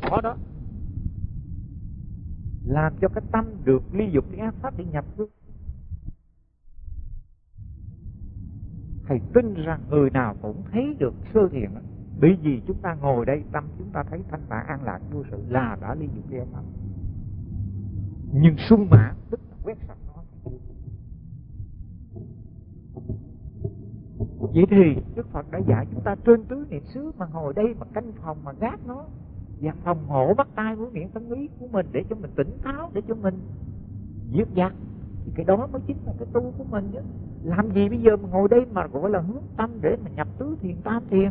khó đó, làm cho cái tâm được ly dục cái ác pháp để nhập vô. Thầy tin rằng người nào cũng thấy được sơ thiền đó. Bởi vì chúng ta ngồi đây, tâm chúng ta thấy thanh thản an lạc vô sự là đã ly dục cái ác pháp. Nhưng sung mãn tức là quét sạch nó. Vậy thì Đức Phật đã dạy chúng ta trên tứ niệm xứ mà ngồi đây mà canh phòng mà gác nó, và phòng hộ mắt tai mũi miệng thân ý của mình để cho mình tỉnh táo, để cho mình dứt dắt. Thì cái đó mới chính là cái tu của mình chứ. Làm gì bây giờ mà ngồi đây mà gọi là hướng tâm để mà nhập tứ thiền tam thiền?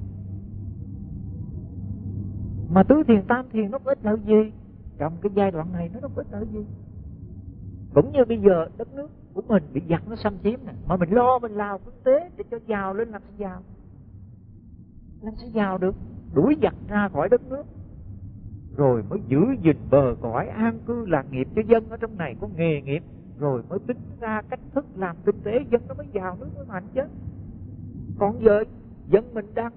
Mà tứ thiền tam thiền nó có ích lợi gì? Trong cái giai đoạn này nó có ích lợi gì? Cũng như bây giờ đất nước của mình bị giặc nó xâm chiếm này, mà mình lo mình làm kinh tế để cho giàu lên, làm sao giàu? Làm sao giàu được? Đuổi giặc ra khỏi đất nước, rồi mới giữ gìn bờ cõi an cư lạc nghiệp cho dân ở trong này có nghề nghiệp, rồi mới tính ra cách thức làm kinh tế, dân nó mới giàu, nước mới mạnh chứ. Còn giờ dân mình đang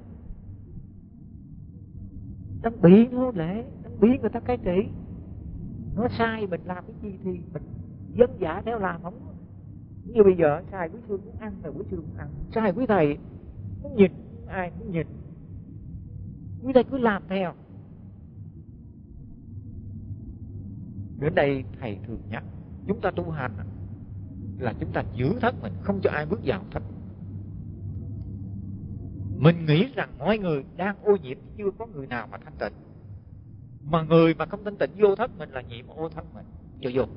bị nô lệ, đang bị người ta cai trị. Nó sai mình làm cái gì thì mình dân dạ theo làm, không như bây giờ sai quý sư muốn ăn là quý sư muốn ăn, sai quý thầy muốn nhìn ai muốn nhìn, quý thầy cứ làm theo. Đến đây thầy thường nhắc chúng ta tu hành là chúng ta giữ thất mình, không cho ai bước vào thất. Mình nghĩ rằng mọi người đang ô nhiễm, chưa có người nào mà thanh tịnh. Mà người mà không thanh tịnh vô thất mình là nhiễm ô thất mình, cho vô.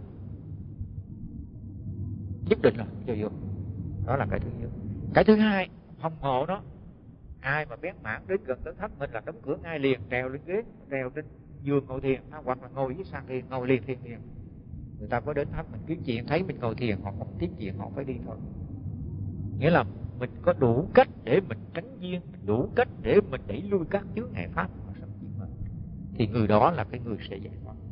Nhất định là cho vô. Đó là cái thứ nhất. Cái thứ hai, phòng hộ đó. Ai mà bén mảng đến gần tới thất mình là đóng cửa ngay liền, trèo lên ghế, trèo trên giường ngồi thiền, hoặc là ngồi dưới sàn thiền, ngồi liền thiền liền. Người ta có đến thất mình kiếm chuyện, thấy mình ngồi thiền, họ không kiếm chuyện, họ phải đi thôi. Nghĩa là mình có đủ cách để mình tránh duyên, đủ cách để mình đẩy lui các chướng ngại pháp mà sống chịu mình, thì người đó là cái người sẽ giải thoát.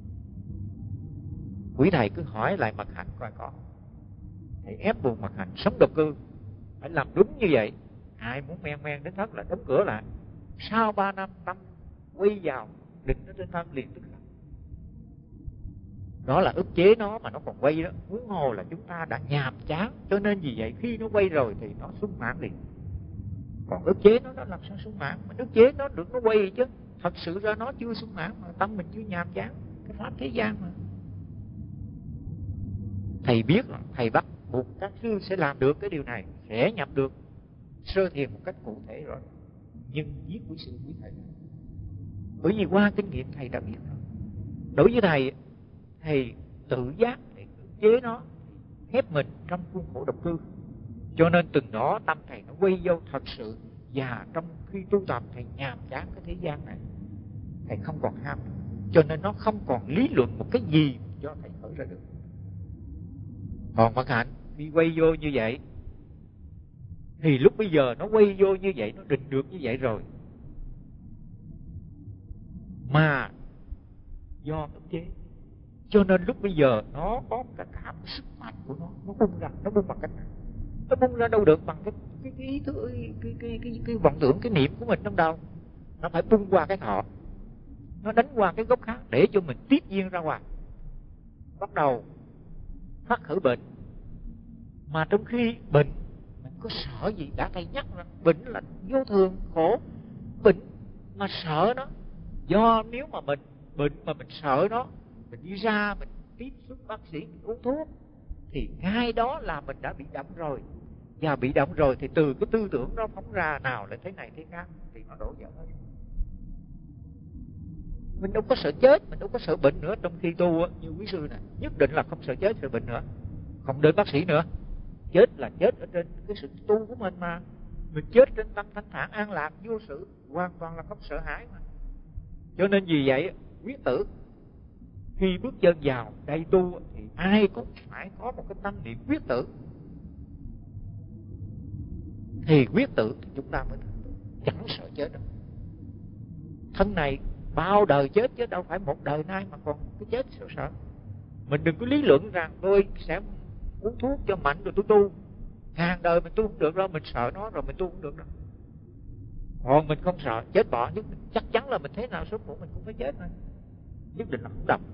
Quý thầy cứ hỏi lại Mật Hạnh coi có. Thầy ép buộc Mật Hạnh sống độc cư, phải làm đúng như vậy. Ai muốn men đến thất là đóng cửa lại. Sau 3 năm tâm quay vào định nó trên thân liền tức khắc. Đó là ức chế nó mà nó còn quay đó. Huống hồ là chúng ta đã nhàm chán, cho nên vì vậy khi nó quay rồi thì nó sung mãn liền. Còn ức chế nó làm sao sung mãn? Mà ức chế nó được nó quay chứ. Thật sự ra nó chưa sung mãn mà tâm mình chưa nhàm chán. Cái pháp thế gian mà. Thầy biết là thầy bắt buộc các sư sẽ làm được cái điều này, sẽ nhập được sơ thiền một cách cụ thể rồi. Nhưng giết quý sư quý thầy, bởi vì qua kinh nghiệm thầy đã biết rồi. Đối với thầy, thầy tự giác để chế nó, khép mình trong khuôn khổ độc cư. Cho nên từng đó tâm thầy nó quay vô thật sự. Và trong khi tu tập thầy nhàm chán cái thế gian này, thầy không còn ham. Cho nên nó không còn lý luận một cái gì cho thầy khởi ra được. Còn Mật Hạnh khi quay vô như vậy, thì lúc bây giờ nó quay vô như vậy, nó định được như vậy rồi, mà do ức chế, cho nên lúc bây giờ nó có cái cảm sức mạnh của nó bung ra. Nó bung bằng cách này, nó bung ra đâu được bằng cái ý thức, cái vọng tưởng, cái niệm của mình trong đầu. Nó phải bung qua cái thọ, nó đánh qua cái gốc khác để cho mình tiếp duyên ra ngoài, bắt đầu phát khởi bệnh. Mà trong khi bệnh mình có sợ gì? Đã thầy nhắc rằng bệnh là vô thường khổ. Bệnh mà sợ nó, do nếu mà mình bệnh mà mình sợ nó, mình đi ra mình tiếp xúc bác sĩ, mình uống thuốc, thì ngay đó là mình đã bị động rồi. Và bị động rồi thì từ cái tư tưởng đó phóng ra nào lại thế này thế khác, thì nó đổ vỡ hết. Mình đâu có sợ chết, mình đâu có sợ bệnh nữa. Trong khi tu như quý sư này, nhất định là không sợ chết, sợ bệnh nữa, không đến bác sĩ nữa. Chết là chết ở trên cái sự tu của mình mà. Mình chết trên tâm thanh thản an lạc vô sự, hoàn toàn là không sợ hãi mà. Cho nên vì vậy quyết tử khi bước chân vào đây tu thì ai cũng phải có một cái tâm niệm quyết tử. Thì quyết tử thì chúng ta mới chẳng sợ chết đâu. Thân này bao đời chết chứ đâu phải một đời nay mà còn cái chết sợ. Mình đừng có lý luận rằng tôi sẽ uống thuốc cho mạnh rồi tôi tu. Hàng đời mình tu không được đâu, mình sợ nó rồi mình tu không được đâu. Còn mình không sợ chết bỏ, nhưng chắc chắn là mình thế nào sớm muộn mình cũng phải chết thôi, nhất định là không độc,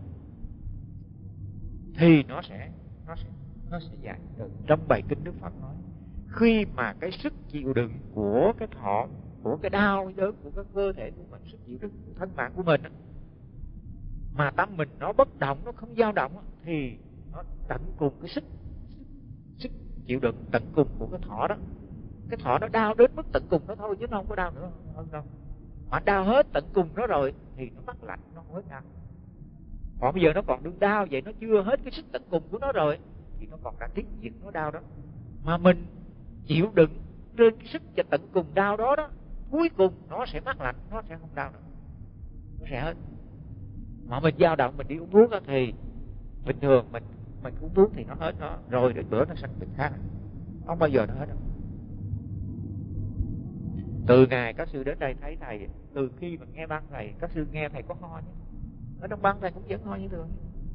thì nó sẽ giải được. Trong bài kinh Đức Phật nói, khi mà cái sức chịu đựng của cái thọ, của cái đau đớn của cái cơ thể của mình, sức chịu đựng của thân mạng của mình, mà tâm mình nó bất động, nó không dao động, thì nó tận cùng cái sức chịu đựng tận cùng của cái thọ đó. Cái thọ nó đau đến mức tận cùng nó thôi, chứ nó không có đau nữa hơn đâu. Mà đau hết tận cùng nó rồi thì nó mắc lạnh, nó không hết đau. Còn bây giờ nó còn đương đau vậy, nó chưa hết cái sức tận cùng của nó rồi thì nó còn đã tiết diệt nó đau đó. Mà mình chịu đựng trên cái sức cho tận cùng đau đó đó, cuối cùng nó sẽ mắc lạnh, nó sẽ không đau nữa, nó sẽ hết. Mà mình dao động, mình đi uống thuốc đó, thì bình thường mình uống thuốc thì nó hết nó rồi, đến bữa nó sanh bệnh khác, không bao giờ nó hết đâu. Từ ngày các sư đến đây thấy thầy, từ khi mà nghe băng thầy, các sư nghe thầy có ho nhé, ở trong băng thầy cũng vẫn ho như thường.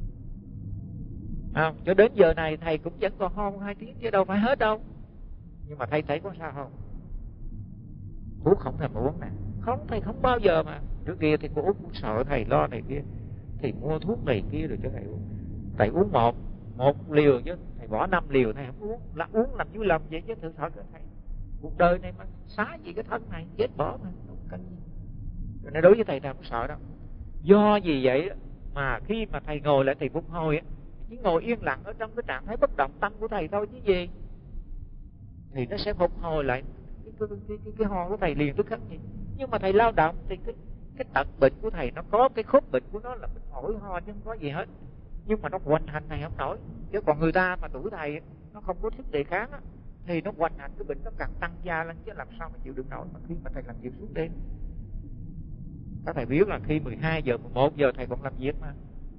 Cho đến giờ này thầy cũng vẫn còn ho 2 tiếng chứ đâu phải hết đâu. Nhưng mà thầy thấy có sao không? Thuốc không thèm uống nè. Không, thầy không bao giờ mà. Trước kia thì cô Út cũng sợ thầy lo này kia, thì mua thuốc này kia rồi cho thầy uống. Thầy uống một liều chứ thầy bỏ 5 liều thầy không uống, là uống làm vui lòng vậy chứ thử thọ cho thầy. Cuộc đời này mà xá gì cái thân này, chết bỏ mà không cần gì. Rồi nên đối với thầy không sợ đâu. Do gì vậy mà khi mà thầy ngồi lại thầy phục hồi á, chỉ ngồi yên lặng ở trong cái trạng thái bất động tâm của thầy thôi chứ gì, thì nó sẽ phục hồi lại cái ho của thầy liền tức khắc gì. Nhưng mà thầy lao động thì cái tật bệnh của thầy nó có cái khớp bệnh của nó là bệnh phổi ho chứ không có gì hết. Nhưng mà nó hoành hành thầy không nổi. Chứ còn người ta mà tuổi thầy nó không có sức đề kháng á, thì nó hoành hành cái bệnh nó càng tăng gia lên, chứ làm sao mà chịu được nổi mà khi mà thầy làm việc suốt đêm. Các thầy biết là khi 12 giờ 11 giờ thầy còn làm việc mà.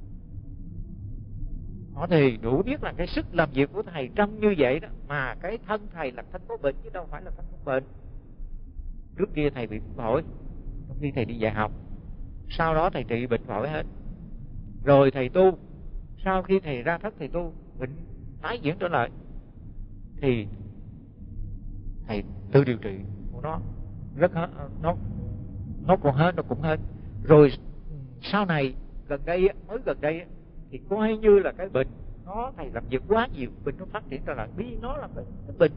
Nó thì đủ biết là cái sức làm việc của thầy trong như vậy đó, mà cái thân thầy là thân có bệnh chứ đâu phải là thân không bệnh. Trước kia thầy bị phổi trong khi thầy đi dạy học, sau đó thầy trị bệnh phổi hết. Rồi thầy tu, sau khi thầy ra thất thầy tu, bệnh tái diễn trở lại thì thầy tự điều trị của nó rất hết, nó còn hết, nó cũng hết. Rồi sau này mới gần đây thì coi như là cái bệnh nó thầy làm việc quá nhiều, bệnh nó phát triển trở lại, vì nó là cái bệnh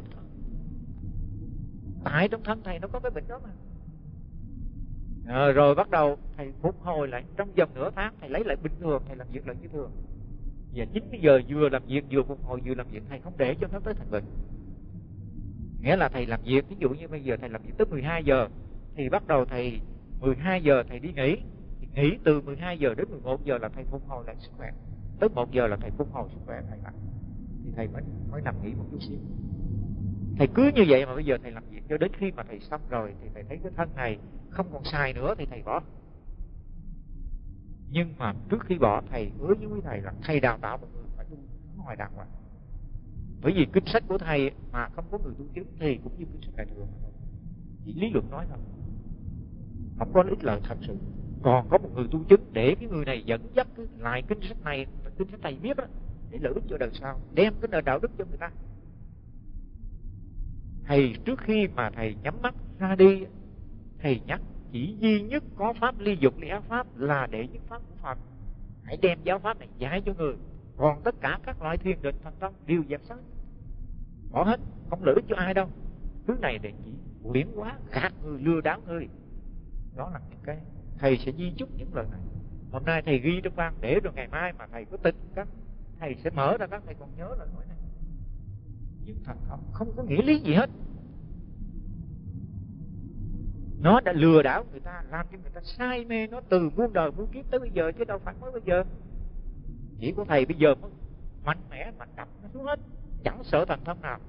tại trong thân thầy nó có cái bệnh đó mà. Rồi bắt đầu thầy phục hồi lại, trong vòng nửa tháng thầy lấy lại bình thường, thầy làm việc lại như thường. Và chính bây giờ vừa làm việc vừa phục hồi vừa làm việc, thầy không để cho nó tới thành bệnh. Nghĩa là thầy làm việc, ví dụ như bây giờ thầy làm việc tới 12 giờ thì bắt đầu thầy 12 giờ thầy đi nghỉ, thì nghỉ từ 12 giờ đến 11 giờ là thầy phục hồi lại sức khỏe, tới 1 giờ là thầy phục hồi sức khỏe thầy lại, thì thầy mới nằm nghỉ một chút xíu. Thầy cứ như vậy mà bây giờ thầy làm việc cho đến khi mà thầy xong rồi thì thầy thấy cái thân này không còn xài nữa thì thầy bỏ. Nhưng mà trước khi bỏ, thầy hứa với quý thầy là thầy đào tạo một người phải tu ngoài đàng hoàng. Bởi vì kinh sách của thầy mà không có người tu chứng thì cũng như kinh sách đại thừa, chỉ lý luận nói thôi, không có ích lợi thật sự. Còn có một người tu chứng để cái người này dẫn dắt cái lại kinh sách này, kinh sách thầy viết đó, để lợi ích cho đời sau, đem cái nền đạo đức cho người ta. Thầy trước khi mà thầy nhắm mắt ra đi, thầy nhắc chỉ duy nhất có pháp ly dục ly ác pháp là để nhất pháp của Phật. Hãy đem giáo pháp này dạy cho người. Còn tất cả các loại thiền định thành tâm đều dẹp sát, bỏ hết, không lợi ích cho ai đâu. Thứ này để chỉ quyển quá, gạt người, lừa đảo người. Đó là những cái thầy sẽ di chúc những lời này. Hôm nay thầy ghi trong băng để rồi ngày mai mà thầy có tin các thầy sẽ mở ra, các thầy còn nhớ lời nói này. Nhưng thật không có nghĩa lý gì hết. Nó đã lừa đảo người ta, làm cho người ta say mê nó từ muôn đời muôn kiếp tới bây giờ, chứ đâu phải mới bây giờ. Chỉ có thầy bây giờ mới mạnh mẽ mà đập nó xuống hết, chẳng sợ thần thông nào.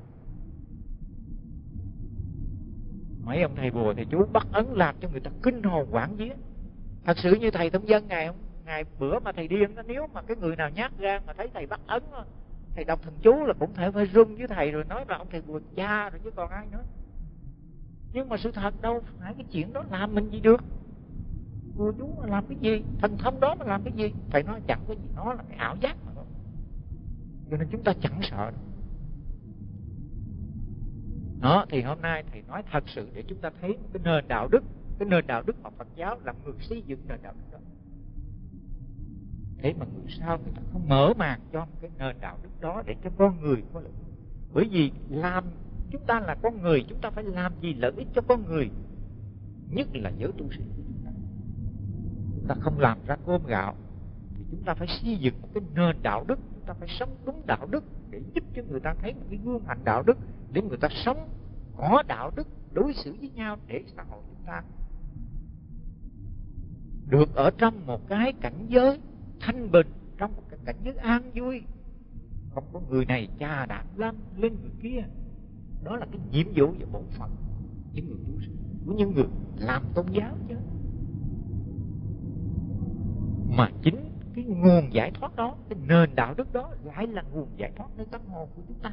Mấy ông thầy bùa thầy chú bắt ấn làm cho người ta kinh hồn hoảng vía. Thật sự như thầy thông dân ngày bữa mà thầy điên đó, nếu mà cái người nào nhát gan mà thấy thầy bắt ấn đó, thầy đọc thần chú là cũng thể phải run với thầy rồi nói là ông thầy bùa cha rồi chứ còn ai nữa. Nhưng mà sự thật đâu phải cái chuyện đó làm mình gì được. Bùa chú mà làm cái gì, thần thông đó mà làm cái gì. Thầy nói chẳng có gì, nó là cái ảo giác mà thôi. Cho nên chúng ta chẳng sợ đâu. Đó, thì hôm nay thầy nói thật sự để chúng ta thấy một cái nền đạo đức. Cái nền đạo đức mà Phật giáo là người xây dựng nền đạo đức đó. Thế mà người sau người ta không mở màn cho một cái nền đạo đức đó để cho con người có lợi. Bởi vì chúng ta là con người, chúng ta phải làm gì lợi ích cho con người, nhất là giới tu sĩ của chúng ta. Chúng ta không làm ra cơm gạo thì chúng ta phải xây dựng một cái nền đạo đức. Chúng ta phải sống đúng đạo đức để giúp cho người ta thấy một cái gương hạnh đạo đức, để người ta sống có đạo đức đối xử với nhau, để xã hội chúng ta được ở trong một cái cảnh giới thanh bình, trong một cái cảnh giới an vui, không có người này chà đạp lên người kia. Đó là cái nhiệm vụ và bổn phận những người tu sĩ, của những người làm tôn giáo chứ. Mà chính cái nguồn giải thoát đó, cái nền đạo đức đó lại là nguồn giải thoát nơi tâm hồn của chúng ta.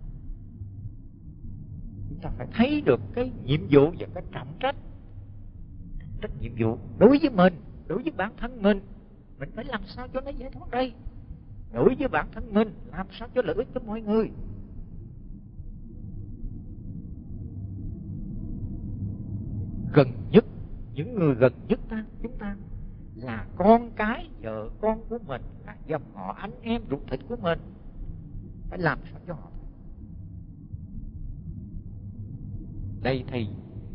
Chúng ta phải thấy được cái nhiệm vụ và cái trọng trách nhiệm vụ đối với mình, đối với bản thân mình phải làm sao cho nó giải thoát đây. Đối với bản thân mình, làm sao cho lợi ích cho mọi người. Gần nhất, những người gần nhất chúng ta là con cái, vợ con của mình, là dòng họ anh em ruột thịt của mình, phải làm sao cho họ. Đây thì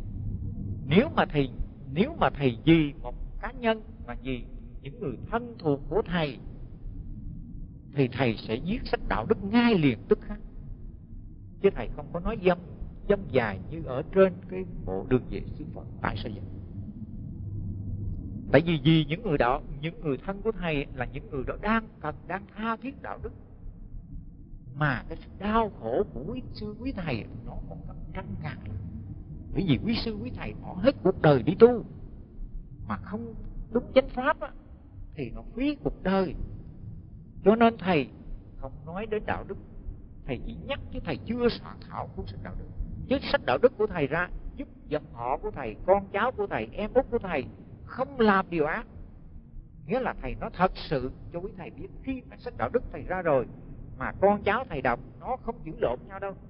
nếu mà thầy vì một cá nhân, mà vì những người thân thuộc của thầy, thì thầy sẽ viết sách đạo đức ngay liền tức khắc, chứ thầy không có nói dâm dài như ở trên cái bộ Đường Về Xứ Phật. Tại sao vậy? Tại vì những người thân của thầy là những người đó đang tha thiết đạo đức, mà cái đau khổ của quý sư quý thầy nó còn gấp trăm ngàn lần. Bởi vì quý sư quý thầy bỏ hết cuộc đời đi tu, mà không đúng chánh pháp á, thì nó phí cuộc đời. Cho nên thầy không nói đến đạo đức, thầy chỉ nhắc chứ thầy chưa soạn thảo cuốn sách đạo đức. Chứ sách đạo đức của thầy ra giúp dòng họ của thầy, con cháu của thầy, em út của thầy không làm điều ác. Nghĩa là thầy nói thật sự cho quý thầy biết, khi mà sách đạo đức thầy ra rồi mà con cháu thầy đọc, nó không chửi lộn nhau đâu.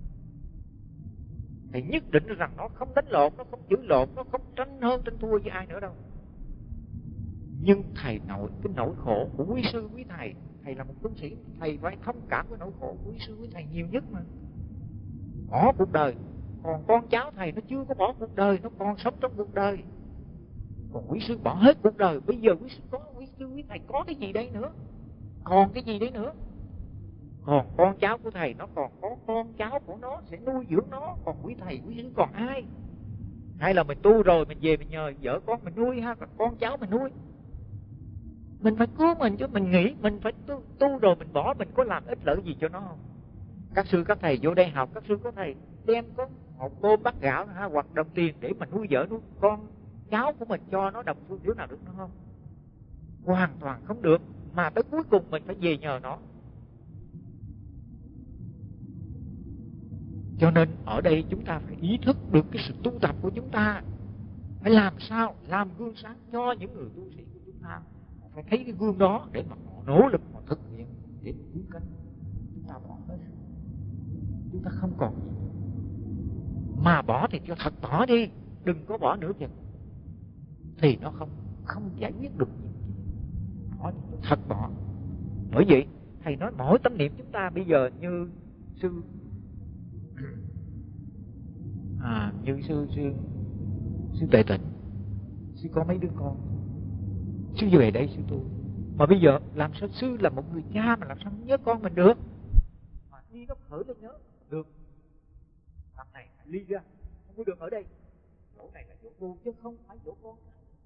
Thầy nhất định rằng nó không đánh lộn, nó không chửi lộn, nó không tranh hơn tranh thua với ai nữa đâu. Nhưng thầy cái nỗi khổ của quý sư quý thầy, thầy là một tu sĩ, thầy phải thông cảm với nỗi khổ của quý sư quý thầy nhiều nhất mà. Bỏ cuộc đời, còn con cháu thầy nó chưa có bỏ cuộc đời, nó còn sống trong cuộc đời. Còn quý sư bỏ hết cuộc đời, bây giờ quý sư quý thầy có cái gì đây nữa? Còn cái gì đấy nữa? Còn con cháu của thầy nó còn có con cháu của nó sẽ nuôi dưỡng nó, còn quý thầy quý sư còn ai? Hay là mình tu rồi mình về mình nhờ vợ con mình nuôi ha, còn con cháu mình nuôi. Mình phải cứu mình chứ, mình nghĩ mình phải tu rồi mình bỏ, mình có làm ích lợi gì cho nó không? Các sư các thầy vô đây học, các sư các thầy đem có một tô bát gạo ha, hoặc đồng tiền để mình nuôi vợ nuôi con cháu của mình, cho nó đồng phương thiếu nào được nữa không? Hoàn toàn không được. Mà tới cuối cùng mình phải về nhờ nó. Cho nên ở đây chúng ta phải ý thức được cái sự tu tập của chúng ta, phải làm sao làm gương sáng cho những người tu sĩ của chúng ta. Phải thấy cái gương đó để mà họ nỗ lực, họ thực hiện để cứu cánh. Chúng ta bỏ hết, chúng ta không còn gì. Mà bỏ thì cho thật bỏ đi, đừng có bỏ nữa kìa, thì nó không giải quyết được gì. Bỏ thì thật bỏ. Bởi vậy thầy nói mỗi tâm niệm chúng ta bây giờ như sư Tề Tịnh, sư có mấy đứa con, sư về đây sư tu, mà bây giờ làm sao sư là một người cha mà làm sao nhớ con mình được? Mà đi nó khởi lên nhớ được, thằng này phải ly ra, không có được ở đây, chỗ này là chỗ tu chứ không phải chỗ con.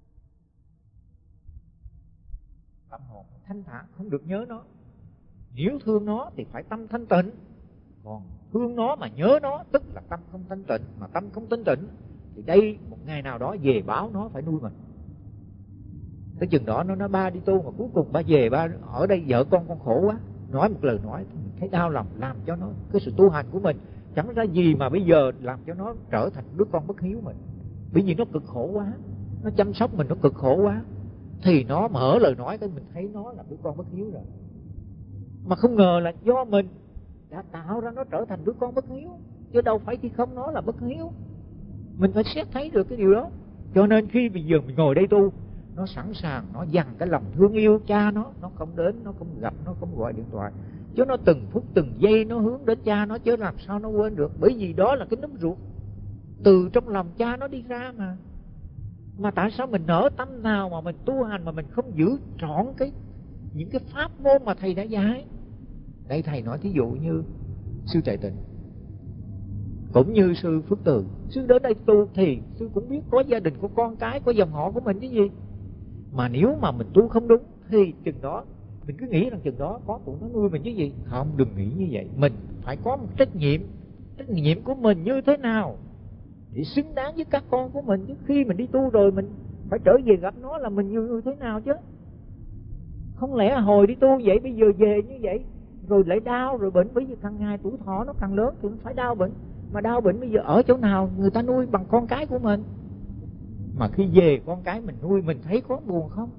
Tâm hồn thanh thản, không được nhớ nó. Nếu thương nó thì phải tâm thanh tịnh, còn thương nó mà nhớ nó tức là tâm không thanh tịnh. Mà tâm không thanh tịnh thì đây một ngày nào đó về báo nó phải nuôi mình. Tới chừng đó nó nói ba đi tu, mà cuối cùng ba về, ba ở đây vợ con khổ quá, nói một lời nói mình thấy đau lòng, làm cho nó cái sự tu hành của mình chẳng ra gì mà bây giờ làm cho nó trở thành đứa con bất hiếu mình. Bởi vì nó cực khổ quá, nó chăm sóc mình nó cực khổ quá, thì nó mở lời nói cái mình thấy nó là đứa con bất hiếu rồi. Mà không ngờ là do mình đã tạo ra nó trở thành đứa con bất hiếu. chứ đâu phải khi không nó là bất hiếu. Mình phải xét thấy được cái điều đó. Cho nên khi bây giờ mình ngồi đây tu, nó sẵn sàng, nó dằn cái lòng thương yêu cha nó không đến, nó không gặp, nó không gọi điện thoại, chứ nó từng phút từng giây nó hướng đến cha nó, chứ làm sao nó quên được. Bởi vì đó là cái nấm ruột từ trong lòng cha nó đi ra mà. Mà tại sao mình nở tâm nào mà mình tu hành mà mình không giữ trọn những cái pháp môn mà thầy đã dạy. Đây thầy nói thí dụ như sư Trại Tịnh cũng như sư Phước Từ, sư đến đây tu thì sư cũng biết có gia đình, có con cái, có dòng họ của mình chứ gì. Mà nếu mà mình tu không đúng thì chừng đó mình cứ nghĩ rằng chừng đó có tụi nó nuôi mình chứ gì. Không, đừng nghĩ như vậy. Mình phải có một trách nhiệm của mình như thế nào để xứng đáng với các con của mình. Chứ khi mình đi tu rồi mình phải trở về gặp nó là mình như thế nào chứ. Không lẽ hồi đi tu vậy bây giờ về như vậy rồi lại đau rồi bệnh. Bởi vì càng ngày tuổi thọ nó càng lớn thì nó phải đau bệnh. Mà đau bệnh bây giờ ở chỗ nào người ta nuôi bằng con cái của mình. Mà khi về con cái mình nuôi mình thấy có buồn không?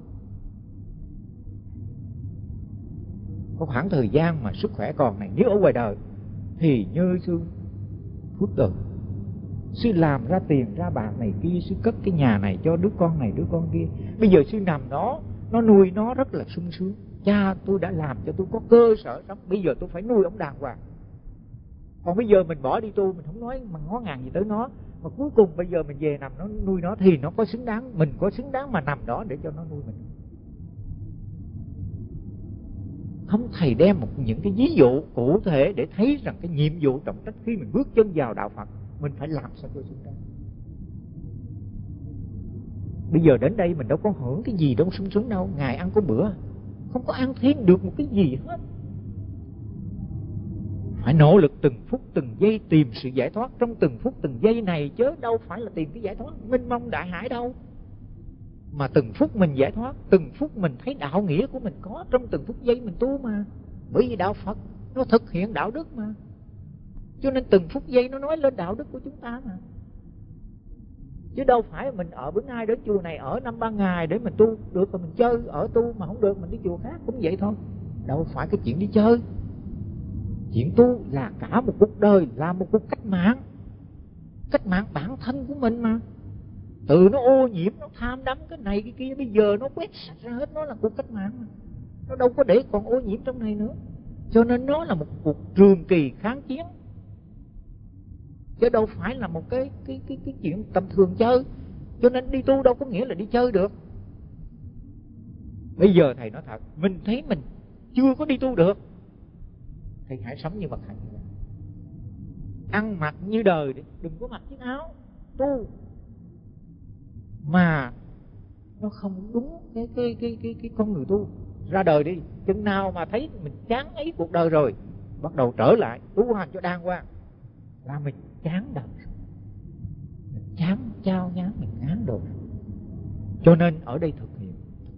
Có khoảng thời gian mà sức khỏe còn này, nếu ở ngoài đời thì như sư Phước Từ, sư làm ra tiền ra bạc này kia, sư cất cái nhà này cho đứa con này đứa con kia. Bây giờ sư nằm đó, nó nuôi nó rất là sung sướng. Cha tôi đã làm cho tôi có cơ sở sống, bây giờ tôi phải nuôi ông đàng hoàng. Còn bây giờ mình bỏ đi tu, mình không nói mà ngó ngàng gì tới nó, mà cuối cùng bây giờ mình về nằm nó nuôi nó thì nó có xứng đáng, mình có xứng đáng mà nằm đó để cho nó nuôi mình không? Thầy đem những cái ví dụ cụ thể để thấy rằng cái nhiệm vụ trọng trách khi mình bước chân vào đạo Phật mình phải làm sao cho xứng đáng. Bây giờ đến đây mình đâu có hưởng cái gì đâu sung sướng đâu. Ngày ăn có bữa, không có ăn thêm được một cái gì hết. Phải nỗ lực từng phút từng giây tìm sự giải thoát trong từng phút từng giây này, chứ đâu phải là tìm cái giải thoát mênh mông đại hải đâu. Mà từng phút mình giải thoát, từng phút mình thấy đạo nghĩa của mình có trong từng phút giây mình tu mà. Bởi vì đạo Phật nó thực hiện đạo đức mà, cho nên từng phút giây nó nói lên đạo đức của chúng ta mà. Chứ đâu phải mình ở bữa nay đến chùa này ở 5-3 ngày để mình tu được rồi mình chơi ở tu, mà không được mình đi chùa khác cũng vậy thôi. Đâu phải cái chuyện đi chơi. Chuyện tu là cả một cuộc đời, là một cuộc cách mạng bản thân của mình mà. Từ nó ô nhiễm, nó tham đắm cái này cái kia, bây giờ nó quét sạch ra hết, nó là cuộc cách mạng mà. Nó đâu có để còn ô nhiễm trong này nữa. Cho nên nó là một cuộc trường kỳ kháng chiến, chứ đâu phải là một cái chuyện tầm thường chơi. Cho nên đi tu đâu có nghĩa là đi chơi được. Bây giờ thầy nói thật, mình thấy mình chưa có đi tu được, thầy hãy sống như bậc hạnh, ăn mặc như đời đi, đừng có mặc chiếc áo tu mà nó không đúng cái con người tu. Ra đời đi, chừng nào mà thấy mình chán ấy cuộc đời rồi, bắt đầu trở lại tu hành cho đàng hoàng là mình chán đời, mình chán chao nhán, mình ngán đời. Cho nên ở đây thực hiện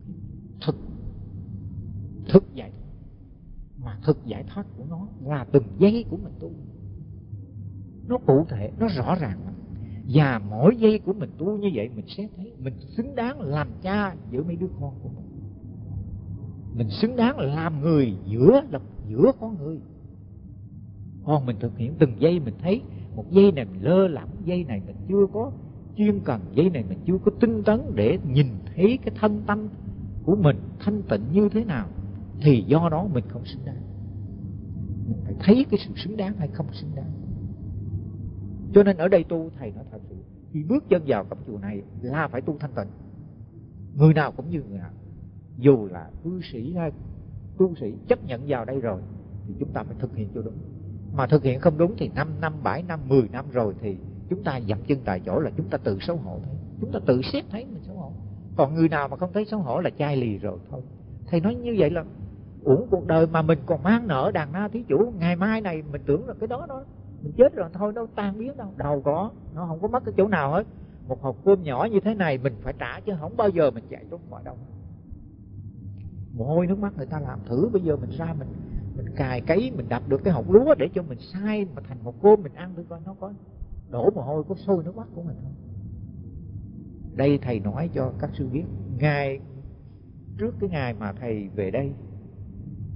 thực giải thoát. Mà thực giải thoát của nó là từng giây của mình tu, nó cụ thể, nó rõ ràng. Và mỗi giây của mình tu như vậy, mình sẽ thấy mình xứng đáng làm cha giữa mấy đứa con của mình. Mình xứng đáng làm người giữa con người. Còn mình thực hiện từng giây, mình thấy một giây này mình lơ lỏng, giây này mình chưa có chuyên cần, giây này mình chưa có tinh tấn để nhìn thấy cái thân tâm của mình thanh tịnh như thế nào, thì do đó mình không xứng đáng. Mình phải thấy cái sự xứng đáng hay không xứng đáng. Cho nên ở đây tu, thầy nói thật sự, khi bước chân vào cổng chùa này là phải tu thanh tịnh. Người nào cũng như người nào, dù là cư sĩ hay tu sĩ, chấp nhận vào đây rồi thì chúng ta phải thực hiện cho đúng. Mà thực hiện không đúng thì 5 năm, 7 năm, 10 năm rồi thì chúng ta dậm chân tại chỗ, là chúng ta tự xấu hổ thôi. Chúng ta tự xét thấy mình xấu hổ. Còn người nào mà không thấy xấu hổ là chai lì rồi thôi. Thầy nói như vậy là uổng cuộc đời mà mình còn mang nợ đàn na thí chủ. Ngày mai này mình tưởng là cái đó mình chết rồi thôi, đâu tan biến đâu. Đâu có, nó không có mất cái chỗ nào hết. Một hộp cơm nhỏ như thế này mình phải trả, chứ không bao giờ mình chạy trốn khỏi đâu. Mồ hôi nước mắt người ta làm, thử bây giờ mình ra mình cài cấy, mình đập được cái hột lúa để cho mình xay mà thành một cơm mình ăn thử coi, nó có đổ mồ hôi, có sôi nước mắt của mình không? Đây thầy nói cho các sư biết, trước cái ngày mà thầy về đây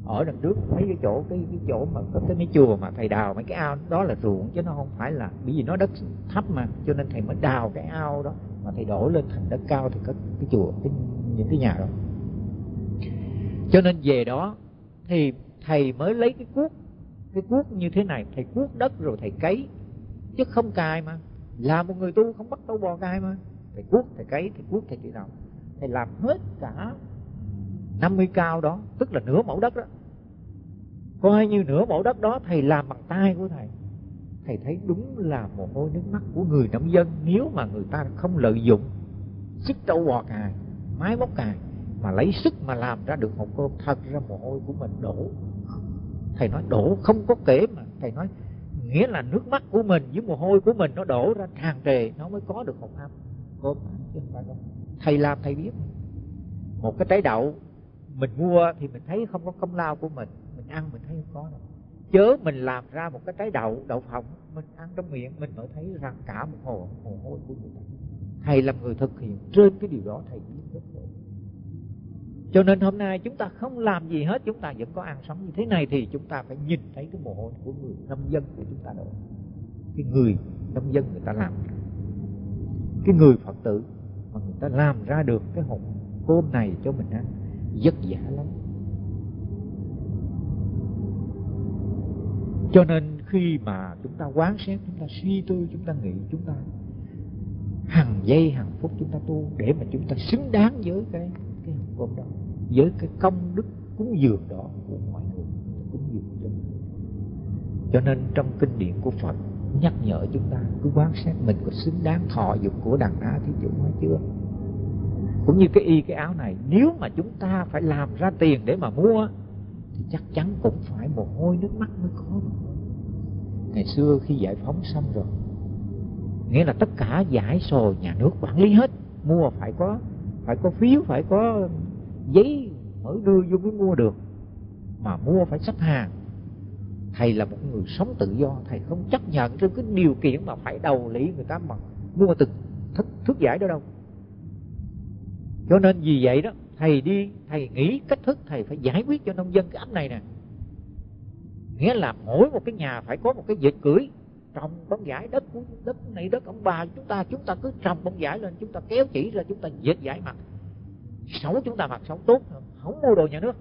ở đằng trước mấy cái chỗ mà có cái mấy chùa mà thầy đào mấy cái ao đó là ruộng, chứ nó không phải là, bởi vì nó đất thấp mà, cho nên thầy mới đào cái ao đó mà thầy đổ lên thành đất cao thì có cái chùa, những cái nhà đó. Cho nên về đó thì thầy mới lấy cái cuốc như thế này, thầy cuốc đất rồi thầy cấy, chứ không cài mà. Là một người tu không bắt trâu bò cài mà. Thầy cuốc, thầy cấy, thầy cuốc, thầy chỉ đạo. Thầy làm hết cả 50 cao đó, tức là nửa mẫu đất đó. Coi như nửa mẫu đất đó thầy làm bằng tay của thầy. Thầy thấy đúng là mồ hôi nước mắt của người nông dân. Nếu mà người ta không lợi dụng sức trâu bò cài, máy móc cài, mà lấy sức mà làm ra được hộp cơm, thật ra mồ hôi của mình đổ. Thầy nói đổ không có kể mà. Thầy nói nghĩa là nước mắt của mình với mồ hôi của mình nó đổ ra tràn trề, nó mới có được hộp cơm chứ không phải không. Thầy làm thầy biết. Một cái trái đậu mình mua thì mình thấy không có công lao của mình ăn mình thấy không có đâu. Chớ mình làm ra một cái trái đậu phộng, mình ăn trong miệng mình mới thấy rằng cả một hồ mồ hôi của người ta. Thầy làm người thực hiện trên cái điều đó, thầy biết rất rõ. Cho nên hôm nay chúng ta không làm gì hết, chúng ta vẫn có ăn sống như thế này, thì chúng ta phải nhìn thấy cái mồ hôi của người nông dân của chúng ta đổ. Cái người nông dân người ta làm, cái người Phật tử mà người ta làm ra được cái hộp cơm này cho mình ăn vất vả lắm. Cho nên khi mà chúng ta quán xét, chúng ta suy tư, chúng ta nghĩ, chúng ta hàng giây hàng phút chúng ta tu để mà chúng ta xứng đáng với cái hộp cơm đó, với cái công đức cúng dường đó của mọi người cúng dường cho mình. Cho nên trong kinh điển của Phật nhắc nhở chúng ta cứ quán xét mình có xứng đáng thọ dụng của đàn á thí chủ hay chưa. Cũng như cái y cái áo này, nếu mà chúng ta phải làm ra tiền để mà mua thì chắc chắn cũng phải mồ hôi nước mắt mới có được. Ngày xưa khi giải phóng xong rồi, nghĩa là tất cả giải sồi nhà nước quản lý hết, mua phải có phiếu, phải có giấy mới đưa vô mới mua được, mà mua phải xếp hàng. Thầy là một người sống tự do, thầy không chấp nhận trên cái điều kiện mà phải đầu lý người ta mà mua từng thước giải đó đâu. Cho nên vì vậy đó, thầy nghĩ cách thức thầy phải giải quyết cho nông dân cái ấp này nè. Nghĩa là mỗi một cái nhà phải có một cái vịt cưỡi trồng bông vải, đất này đất ông bà chúng ta cứ trồng bông vải lên, chúng ta kéo chỉ ra, chúng ta vịt vải mặc xấu, chúng ta mặc xấu tốt, không mua đồ nhà nước.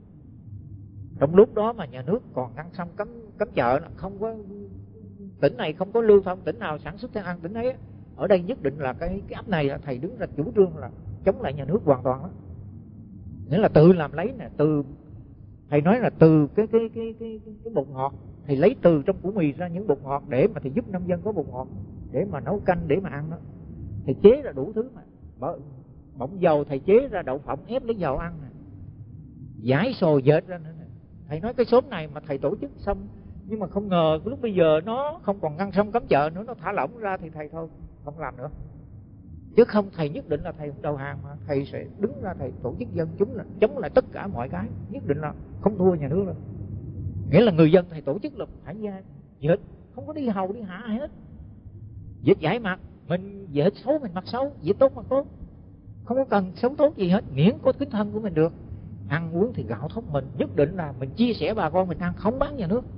Trong lúc đó mà nhà nước còn ngăn xong cấm chợ, không có tỉnh này không có lưu thông, tỉnh nào sản xuất thức ăn tỉnh ấy. Ở đây nhất định là cái ấp này là thầy đứng ra chủ trương là chống lại nhà nước hoàn toàn đó. Nghĩa là tự làm lấy nè, từ thầy nói là từ cái bột ngọt, thầy lấy từ trong củ mì ra những bột ngọt để mà thầy giúp nông dân có bột ngọt để mà nấu canh để mà ăn đó. Thầy chế ra đủ thứ mà. Bọng dầu thầy chế ra đậu phộng ép lấy dầu ăn nè, giải sồi dệt ra nữa nè. Thầy nói cái xóm này mà thầy tổ chức xong, nhưng mà không ngờ lúc bây giờ nó không còn ngăn xong cấm chợ nữa, nó thả lỏng ra thì thầy thôi không làm nữa. Chứ không thầy nhất định là thầy không đầu hàng, mà thầy sẽ đứng ra thầy tổ chức dân chúng là chống lại tất cả mọi cái, nhất định là không thua nhà nước đâu. Nghĩa là người dân thầy tổ chức là phải ra dệt, không có đi hầu đi hạ hết, dệt giải mặt, mình dệt xấu mình mặc xấu, dệt tốt mặc tốt, không có cần xấu tốt gì hết, miễn có kính thân của mình được. Ăn uống thì gạo thóc mình nhất định là mình chia sẻ bà con mình ăn, không bán nhà nước.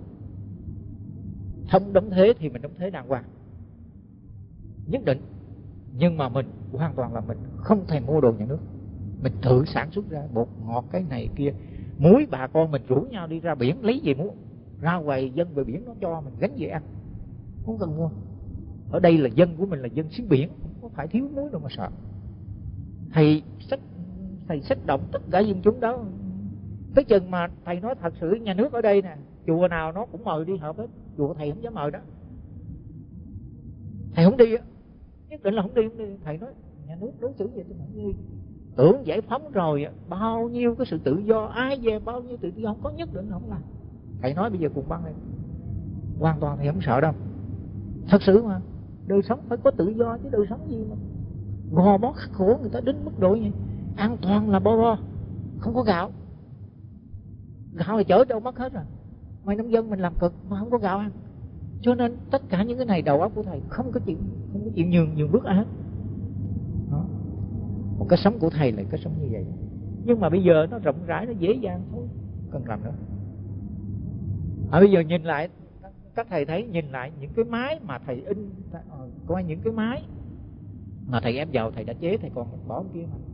Không đóng thế thì mình đóng thế đàng hoàng nhất định, nhưng mà mình hoàn toàn là mình không thèm mua đồ nhà nước, mình tự sản xuất ra bột ngọt cái này kia, muối bà con mình rủ nhau đi ra biển lấy gì muối, ra ngoài dân về biển nó cho mình gánh về ăn, không cần mua. Ở đây là dân của mình là dân xứ biển, không có phải thiếu muối đâu mà sợ. Thầy xích động tất cả dân chúng đó. Tới chừng mà thầy nói thật sự nhà nước ở đây nè, chùa nào nó cũng mời đi họp hết, chùa thầy không dám mời đó, thầy không đi á, nhất định là không đi. Thầy nói nhà nước đối xử vậy tôi không đi. Tưởng giải phóng rồi bao nhiêu cái sự tự do, ai về bao nhiêu tự do, không có, nhất định không làm. Thầy nói bây giờ cùng băng lên, hoàn toàn thầy không sợ đâu. Thật sự mà đời sống phải có tự do chứ, đời sống gì mà gò bó khắc khổ người ta đến mức độ như an toàn là bo, không có gạo thì chở đâu mất hết rồi. Mấy nông dân mình làm cực mà không có gạo ăn. Cho nên tất cả những cái này đầu óc của thầy không có chịu nhường bước ai hết đó. Một cái sống của thầy là cái sống như vậy. Nhưng mà bây giờ nó rộng rãi, nó dễ dàng thôi, cần làm nữa. Bây giờ nhìn lại, các thầy thấy, nhìn lại những cái máy mà thầy in, coi những cái máy mà thầy ép vào, thầy đã chế, thầy còn bỏ kia mà.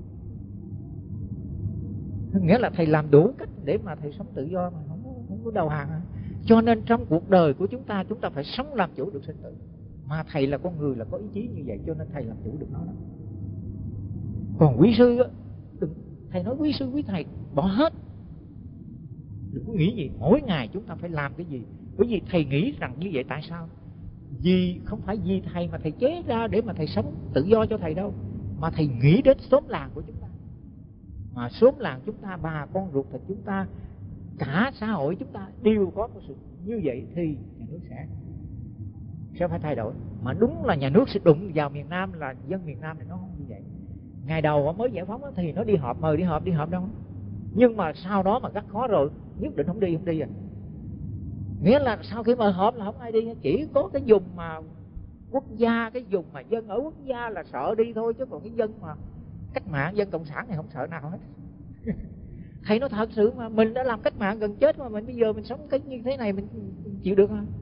Nghĩa là thầy làm đủ cách để mà thầy sống tự do mà không có đầu hàng. Cho nên trong cuộc đời của chúng ta phải sống làm chủ được sinh tử. Mà thầy là con người, là có ý chí như vậy, cho nên thầy làm chủ được nó đó. Còn quý sư á, thầy nói quý sư quý thầy bỏ hết, đừng có nghĩ gì mỗi ngày chúng ta phải làm cái gì. Bởi vì thầy nghĩ rằng như vậy. Tại sao? Vì không phải vì thầy mà thầy chế ra để mà thầy sống tự do cho thầy đâu, mà thầy nghĩ đến xóm làng của chúng ta. Mà xóm làng chúng ta, bà con ruột thịt chúng ta, cả xã hội chúng ta đều có sự như vậy, thì nhà nước sẽ phải thay đổi. Mà đúng là nhà nước sẽ đụng vào miền Nam, là dân miền Nam này nó không như vậy. Ngày đầu mới giải phóng thì nó đi họp, mời đi họp đâu. Nhưng mà sau đó mà gắt khó rồi, nhất định không đi à. Nghĩa là sau khi mời họp là không ai đi, chỉ có cái vùng mà quốc gia, cái vùng mà dân ở quốc gia là sợ đi thôi, chứ còn cái dân mà cách mạng, dân cộng sản này không sợ nào hết. Thầy nói thật sự mà, mình đã làm cách mạng gần chết mà mình bây giờ mình sống cái như thế này mình chịu được không?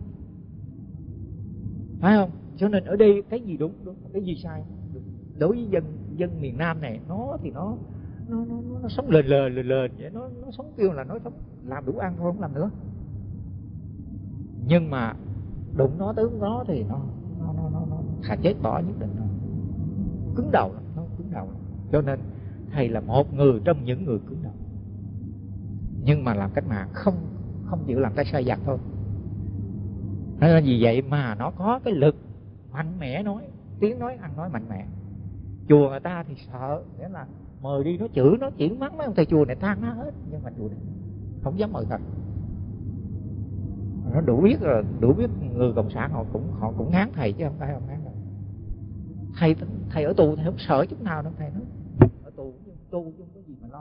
Phải không? Cho nên ở đây cái gì đúng, cái gì sai. Đối với dân miền Nam này, nó sống lền vậy, nó sống kêu là nó sống làm đủ ăn thôi, không làm nữa. Nhưng mà đụng nó tới nó thì nó thà chết bỏ nhất định rồi. Cứng đầu lắm, nó cứng đầu lắm. Cho nên thầy là một người trong những người cứng đầu. Nhưng mà làm cách mạng không chịu làm tay sai vặt thôi. Nên vì vậy mà nó có cái lực mạnh mẽ, tiếng nói ăn nói mạnh mẽ. Chùa người ta thì sợ, nghĩa là mời đi nó chửi, nó chỉ mắng mấy ông thầy chùa này tan nó hết. Nhưng mà chùa này không dám mời thật. Nó đủ biết người cộng sản họ cũng ngán thầy chứ không phải không ngán đâu. Thầy ở tù thầy không sợ chút nào đâu. Thầy nói ở tù chứ không có gì mà lo.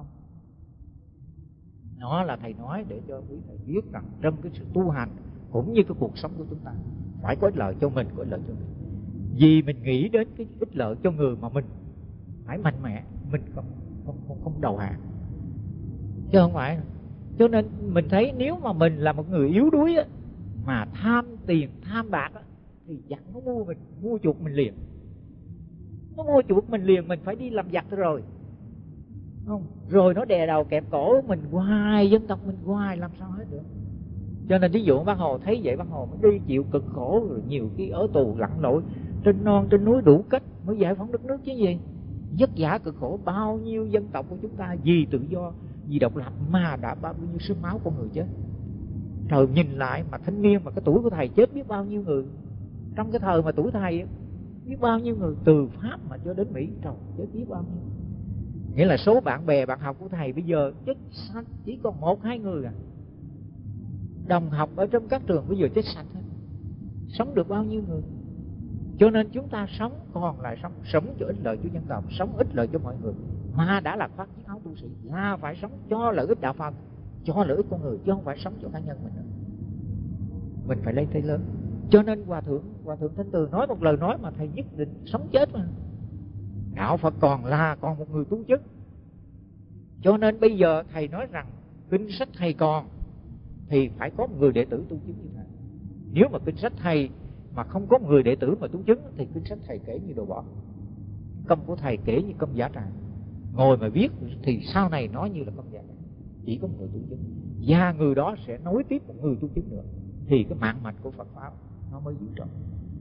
Nó là thầy nói để cho quý thầy biết rằng trong cái sự tu hành cũng như cái cuộc sống của chúng ta phải có ích lợi cho mình, có ích lợi cho mình. Vì mình nghĩ đến cái ích lợi cho người mà mình phải mạnh mẽ, mình không đầu hàng, chứ không phải. Cho nên mình thấy nếu mà mình là một người yếu đuối á, mà tham tiền, tham bạc á, thì giặc nó mua chuộc mình liền. Nó mua chuộc mình liền, mình phải đi làm giặc rồi. Không? Rồi nó đè đầu kẹp cổ mình hoài, dân tộc mình hoài, làm sao hết được. Cho nên ví dụ Bác Hồ thấy vậy, Bác Hồ mới đi chịu cực khổ, rồi nhiều khi ở tù lặn lội trên non trên núi đủ cách mới giải phóng đất nước chứ gì. Vất vả cực khổ bao nhiêu dân tộc của chúng ta vì tự do, vì độc lập mà đã bao nhiêu sương máu con người chết. Trời, nhìn lại mà thanh niên mà cái tuổi của thầy chết biết bao nhiêu người. Trong cái thời mà tuổi thầy biết bao nhiêu người, từ Pháp mà cho đến Mỹ, trời chết biết bao nhiêu. Nghĩa là số bạn bè bạn học của thầy bây giờ chết sạch chỉ còn 1-2 người à. Đồng học ở trong các trường bây giờ chết sạch hết. Sống được bao nhiêu người. Cho nên chúng ta sống còn lại sống cho ích lợi cho dân tộc, sống ích lợi cho mọi người. Mà đã là khoác chiếc áo tu sĩ là phải sống cho lợi ích đạo Phật, cho lợi ích con người, chứ không phải sống cho cá nhân mình nữa. Mình phải lấy thế lớn. Cho nên Hòa thượng Thanh Từ nói một lời nói mà thầy nhất định sống chết mà. Đạo Phật còn một người tu chức. Cho nên bây giờ thầy nói rằng kinh sách thầy còn thì phải có một người đệ tử tu chứng như thầy. Nếu mà kinh sách thầy mà không có một người đệ tử mà tu chứng thì kinh sách thầy kể như đồ bỏ. Công của thầy kể như công giả tràng. Ngồi mà viết thì sau này nói như là công giả tràng. Chỉ có một người tu chứng, và người đó sẽ nối tiếp một người tu chứng nữa, thì cái mạng mạch của Phật Pháp nó mới giữ trọn.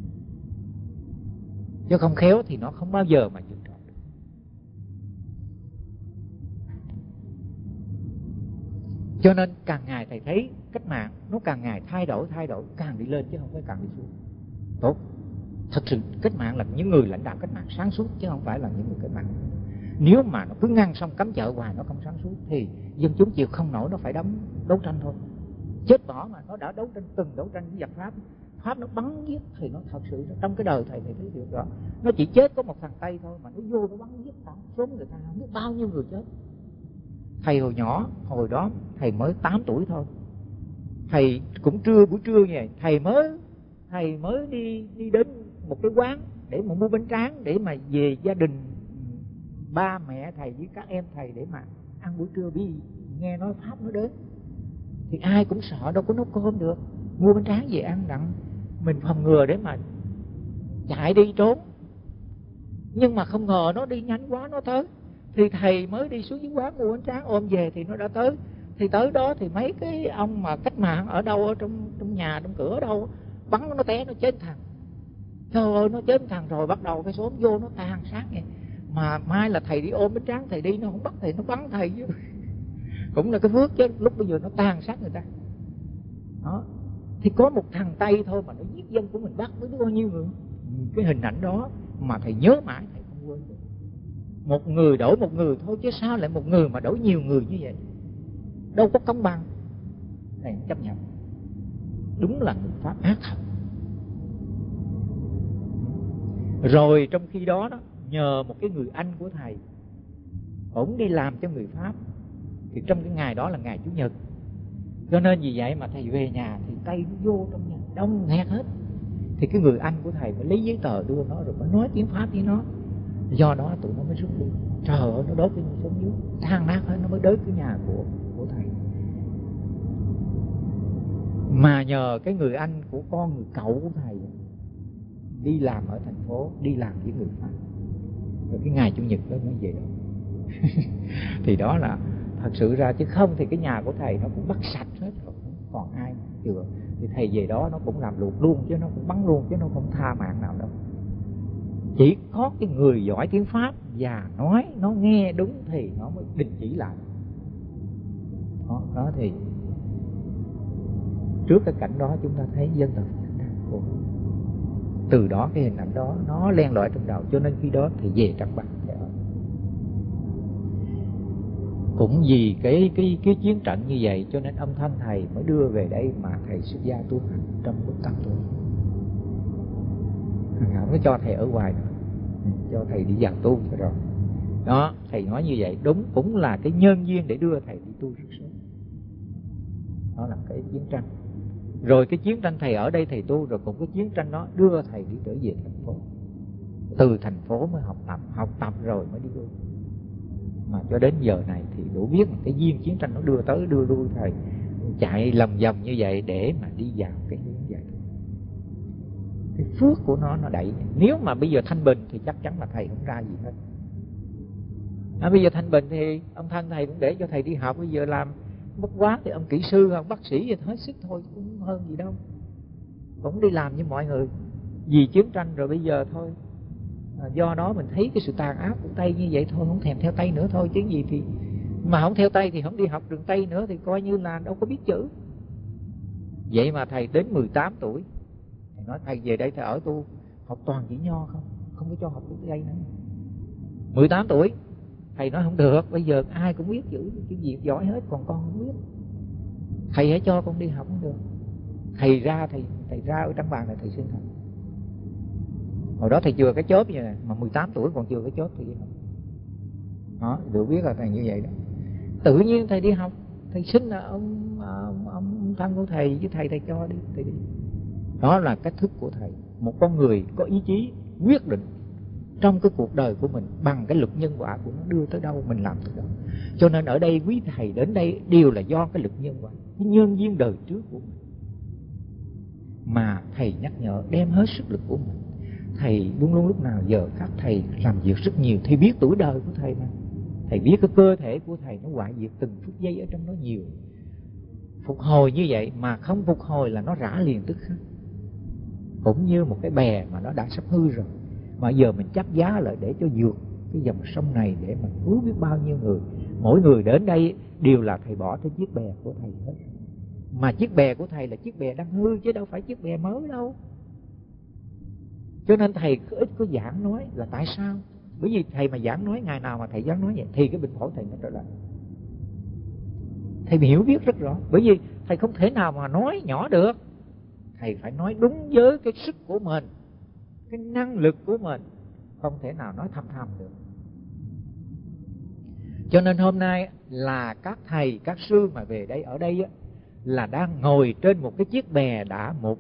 Chứ không khéo thì nó không bao giờ mà giữ trọn được. Cho nên càng ngày thầy thấy cách mạng nó càng ngày thay đổi, càng đi lên chứ không phải càng đi xuống. Tốt. Thật sự cách mạng là những người lãnh đạo cách mạng sáng suốt, chứ không phải là những người cách mạng. Nếu mà nó cứ ngăn xong cấm chợ hoài, nó không sáng suốt thì dân chúng chịu không nổi, nó phải đấu tranh thôi. Chết bỏ mà nó đã đấu tranh, từng đấu tranh với giặc Pháp nó bắn giết thì nó thật sự trong cái đời thầy thấy được rõ. Nó chỉ chết có một thằng Tây thôi mà nó vô nó bắn giết cả số người ta, không biết bao nhiêu người chết. Thầy hồi nhỏ, hồi đó thầy mới 8 tuổi thôi. Thầy cũng buổi trưa như vậy, thầy mới đi đến một cái quán để mà mua bánh tráng để mà về gia đình ba mẹ thầy với các em thầy để mà ăn buổi trưa, vì nghe nói Pháp nó đến. thì ai cũng sợ, đâu có nấu cơm được. Mua bánh tráng về ăn đặng mình phòng ngừa để mà chạy đi trốn. Nhưng mà không ngờ nó đi nhanh quá, nó tới. Thì thầy mới đi xuống dưới quán mua bánh tráng ôm về thì nó đã tới. Thì tới đó thì mấy cái ông mà cách mạng ở đâu, ở trong nhà, trong cửa ở đâu, bắn nó té, nó chết thằng. Trời ơi, nó chết thằng rồi bắt đầu cái xóm vô nó tàn sát vậy. Mà mai là thầy đi ôm bánh tráng, thầy đi nó không bắt thầy, nó bắn thầy chứ. Cũng là cái phước chứ, lúc bây giờ nó tàn sát người ta. Đó. Thì có một thằng Tây thôi mà nó giết dân của mình Bắc với bao nhiêu người. Cái hình ảnh đó mà thầy nhớ mãi, thầy không quên được. Một người đổi một người thôi, chứ sao lại một người mà đổi nhiều người như vậy? Đâu có công bằng. Thầy chấp nhận. Đúng là người Pháp ác thật. Rồi trong khi đó, nhờ một cái người anh của thầy, ổng đi làm cho người Pháp. Thì trong cái ngày đó là ngày Chủ nhật, cho nên vì vậy mà thầy về nhà thì Tây nó vô trong nhà đông nghẹt hết. Thì cái người anh của thầy mới lấy giấy tờ đưa nó, rồi mới nói tiếng Pháp với nó. Do đó tụi nó mới rút đi. Trời ơi, nó đốt cái sống dưới tan nát hết, nó mới đến cái nhà của thầy. Mà nhờ cái người anh của con người cậu của thầy đi làm ở thành phố, đi làm với người Pháp, rồi cái ngày Chủ nhật đó mới về đó. Thì đó là thật sự ra, chứ không thì cái nhà của thầy nó cũng bắt sạch hết rồi, không còn ai chừa. Thì thầy về đó nó cũng làm luộc luôn, chứ nó cũng bắn luôn, chứ nó không tha mạng nào đâu. Chỉ có cái người giỏi tiếng Pháp và nói, nó nghe đúng thì nó mới đình chỉ lại. Đó thì trước cái cảnh đó chúng ta thấy dân tộc đang khổ. Từ đó cái hình ảnh đó nó len lỏi trong đầu, cho nên khi đó thì về Trảng Bàng để ở. Cũng vì cái chiến trận như vậy cho nên âm thanh thầy mới đưa về đây mà thầy xuất gia tu hành trong lúc 8 tuổi. Không có cho thầy ở ngoài nữa, cho thầy đi vào tu cho rồi. Đó, thầy nói như vậy đúng, cũng là cái nhân duyên để đưa thầy đi tu rất sớm. Đó là cái chiến tranh. Rồi cái chiến tranh thầy ở đây thầy tu, rồi cũng cái chiến tranh đó đưa thầy đi trở về thành phố. Từ thành phố mới học tập rồi mới đi tu. Mà cho đến giờ này thì đủ biết cái duyên chiến tranh nó đưa tới đưa lui thầy chạy lầm vòng như vậy để mà đi vào cái hướng vậy. Cái phước của nó đẩy. Nếu mà bây giờ thanh bình thì chắc chắn là thầy không ra gì hết. Bây giờ thanh bình thì ông thân thầy cũng để cho thầy đi học. Bây giờ làm bất quá thì ông kỹ sư, ông bác sĩ thì hết sức thôi, cũng hơn gì đâu. Cũng đi làm như mọi người. Vì chiến tranh rồi bây giờ thôi. Do đó mình thấy cái sự tàn ác của Tây như vậy thôi, không thèm theo Tây nữa thôi chứ gì. Thì mà không theo Tây thì không đi học đường Tây nữa thì coi như là đâu có biết chữ. Vậy mà thầy đến 18 tuổi thầy nói thầy về đây thầy ở tu học toàn chữ Nho không có cho học tiếng Tây nữa. 18 tuổi thầy nói không được, bây giờ ai cũng biết chữ Việt giỏi hết, còn con không biết. Thầy hãy cho con đi học không được. Thầy ra ở Trảng Bàng này thầy xin học. Hồi đó thầy chừa cái chớp vậy này, mà 18 tuổi còn chừa cái chớp thì đi học. Đó, được biết là thầy như vậy đó. Tự nhiên thầy đi học, thầy xin là ông thân của thầy với thầy cho đi, thầy đi. Đó là cách thức của thầy. Một con người có ý chí quyết định trong cái cuộc đời của mình bằng cái luật nhân quả của nó đưa tới đâu mình làm tới đó. Cho nên ở đây quý thầy đến đây đều là do cái luật nhân quả, cái nhân duyên đời trước của mình. Mà thầy nhắc nhở đem hết sức lực của mình. Thầy luôn luôn lúc nào giờ các thầy làm việc rất nhiều. Thầy biết tuổi đời của thầy mà. Thầy biết cái cơ thể của thầy nó hoại diệt từng phút giây ở trong đó nhiều. Phục hồi như vậy mà không phục hồi là nó rã liền tức khắc. Cũng như một cái bè mà nó đã sắp hư rồi, mà giờ mình chấp giá lại để cho vượt cái dòng sông này để mà cứu biết bao nhiêu người. Mỗi người đến đây đều là thầy bỏ cái chiếc bè của thầy hết. Mà chiếc bè của thầy là chiếc bè đang hư chứ đâu phải chiếc bè mới đâu. Cho nên thầy ít có giảng nói là tại sao. Bởi vì thầy mà giảng nói, ngày nào mà thầy giảng nói vậy thì cái bệnh phổi thầy nó trở lại. Thầy hiểu biết rất rõ. Bởi vì thầy không thể nào mà nói nhỏ được. Thầy phải nói đúng với cái sức của mình, cái năng lực của mình. Không thể nào nói thầm được. Cho nên hôm nay là các thầy, các sư mà về đây, ở đây á, là đang ngồi trên một cái chiếc bè đã mục.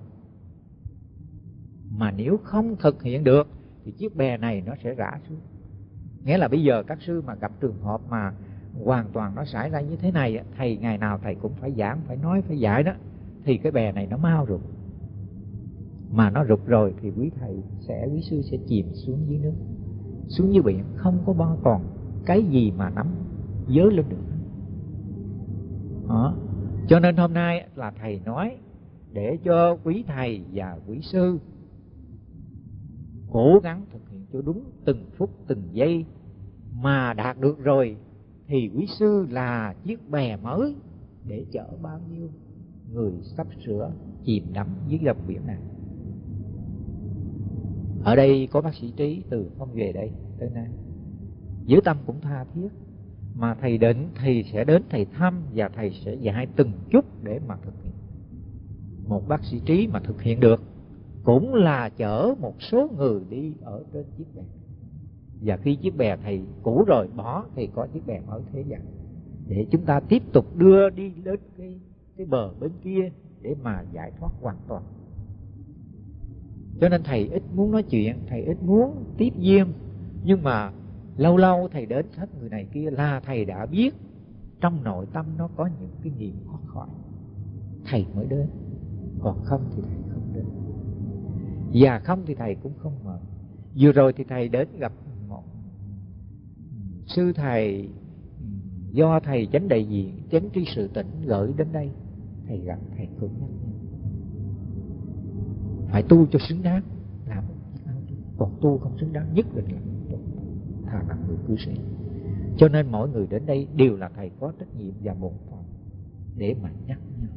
Mà nếu không thực hiện được thì chiếc bè này nó sẽ rã xuống. Nghĩa là bây giờ các sư mà gặp trường hợp hoàn toàn nó xảy ra như thế này, thầy ngày nào thầy cũng phải giảng, phải nói, phải dạy đó, thì cái bè này nó mau rụt. Mà nó rụt rồi thì quý sư sẽ chìm xuống dưới nước, xuống dưới biển, không có bao còn cái gì mà nắm dới lên được. Đó. Cho nên hôm nay là thầy nói để cho quý thầy và quý sư cố gắng thực hiện cho đúng từng phút từng giây, mà đạt được rồi thì quý sư là chiếc bè mới để chở bao nhiêu người sắp sửa chìm đắm dưới dòng biển này. Ở đây có bác sĩ Trí từ hôm về đây tới nay, giữa tâm cũng tha thiết, mà thầy định thầy sẽ đến thầy thăm và thầy sẽ dạy từng chút để mà thực hiện. Một bác sĩ Trí mà thực hiện được cũng là chở một số người đi ở trên chiếc bè. Và khi chiếc bè thầy cũ rồi bỏ thì có chiếc bè mới thế gian, để chúng ta tiếp tục đưa đi đến cái bờ bên kia để mà giải thoát hoàn toàn. Cho nên thầy ít muốn nói chuyện, thầy ít muốn tiếp duyên, nhưng mà lâu lâu thầy đến hết người này kia là thầy đã biết trong nội tâm nó có những cái niềm thoát khỏi, thầy mới đến. Còn không thì thầy không đến, và không thì thầy cũng không mời. Vừa rồi thì thầy đến gặp một sư thầy do thầy chánh đại diện chánh tri sự tỉnh gửi đến đây. Thầy gặp, thầy cũng nhắc nhở phải tu cho xứng đáng, làm một chiếc áo tu. Còn tu không xứng đáng nhất định là tu, thà là người cư sĩ. Cho nên mỗi người đến đây đều là thầy có trách nhiệm và bổn phận để mà nhắc nhở.